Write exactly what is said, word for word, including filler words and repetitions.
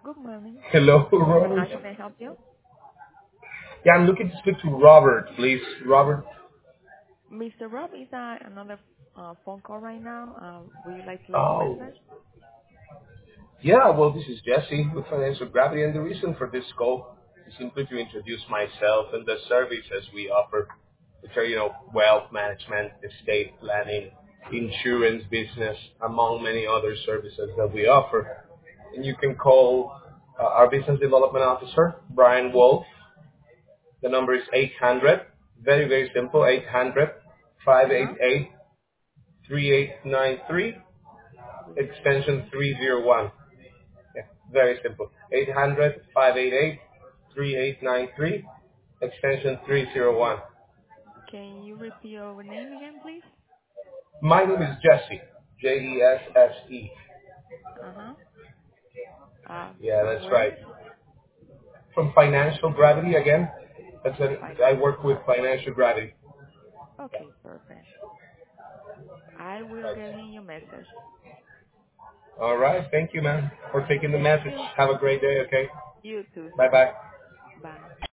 Good morning. Hello, How Robert. can I help you? Yeah, I'm looking to speak to Robert, please. Robert. mister Rob is uh, another uh, phone call right now. Uh, would you like to leave a Oh, message? yeah, well, this is Jesse with Financial Gravity, and the reason for this call is simply to introduce myself and the services we offer, which are, you know, wealth management, estate planning, insurance business, among many other services that we offer. And you can call uh, our business development officer, Brian Wolf. The number is eight hundred, very, very simple, eight hundred five eight Uh-huh. eight three eight nine three, three eight extension nine. three zero one. Yeah, very simple. eight hundred five eight eight three eight nine three, extension three zero one. Can you repeat your name again, please? My name is Jesse, J E S S E. Uh-huh. Uh, Yeah, from that's right. where? From Financial Gravity again. That's a, I Financial work with Gravity. Financial Gravity. Okay, perfect. I will Right. get him your message. All right. Thank you, man, for taking the Thank message. you. Have a great day, okay? You too, sir. Bye-bye. Bye.